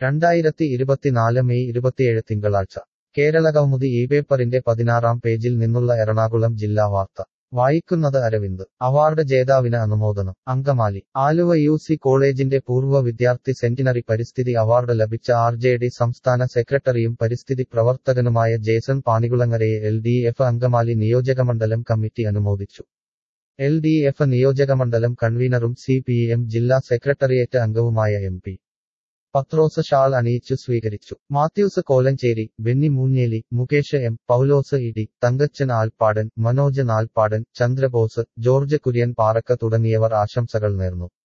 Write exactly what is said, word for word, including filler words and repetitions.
രണ്ടായിരത്തി ഇരുപത്തിനാല് മെയ് ഇരുപത്തിയേഴ് തിങ്കളാഴ്ച കേരളകൗമുദി ഈ പേപ്പറിന്റെ പതിനാറാം പേജിൽ നിന്നുള്ള എറണാകുളം ജില്ലാ വാർത്ത വായിക്കുന്നത് അരവിന്ദ് അവാർഡ് ജേതാവിന് അനുമോദനം അങ്കമാലി ആലുവ യു സി കോളേജിന്റെ പൂർവ്വ വിദ്യാർത്ഥി സെന്റിനറി പരിസ്ഥിതി അവാർഡ് ലഭിച്ച ആർ ജെ ഡി സംസ്ഥാന സെക്രട്ടറിയും പരിസ്ഥിതി പ്രവർത്തകനുമായ ജേസൺ പാണികുളങ്ങരയെ എൽ ഡി എഫ് അങ്കമാലി നിയോജകമണ്ഡലം കമ്മിറ്റി അനുമോദിച്ചു എൽ ഡി എഫ് നിയോജകമണ്ഡലം കൺവീനറും സി പി എം ജില്ലാ സെക്രട്ടറിയേറ്റ് അംഗവുമായ എം പി പത്രോസ് ഷാൾ അണിയിച്ചു സ്വീകരിച്ചു. മാത്യൂസ് കോലഞ്ചേരി, ബെന്നി മൂഞ്ഞേലി, മുകേഷ് എം, പൗലോസ് ഇടി, തങ്കച്ചൻ ആൽപ്പാടൻ, മനോജ് നാൽപ്പാടൻ, ചന്ദ്രബോസ്, ജോർജ് കുര്യൻ പാറക്ക തുടങ്ങിയവർ ആശംസകൾ നേർന്നു.